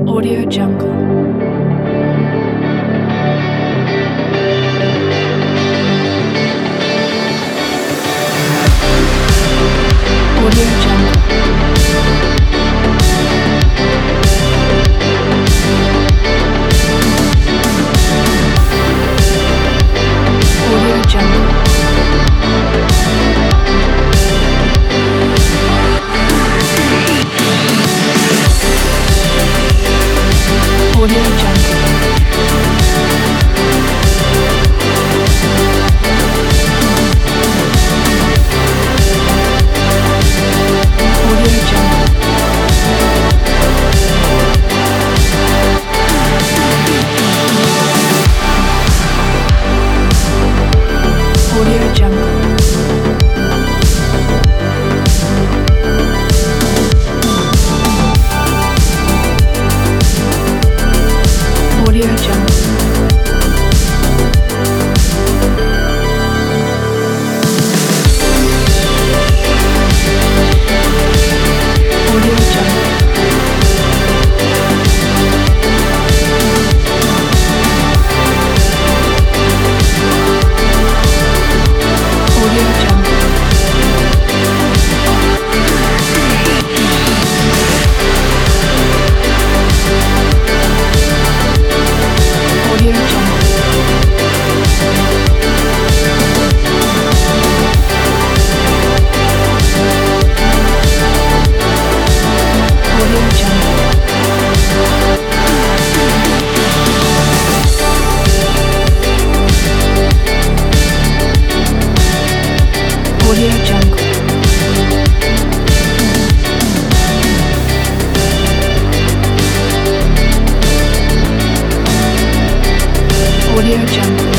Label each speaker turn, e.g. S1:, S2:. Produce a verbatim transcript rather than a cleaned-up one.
S1: Audio Jungle. Audio Jungle. Audio Jungle. Audio Jungle. Audio Jungle. Audio Jungle. Audio Jungle. Audio Jungle. Audio Jungle. Audio Jungle. Audio Jungle. Audio Jungle. Audio Jungle.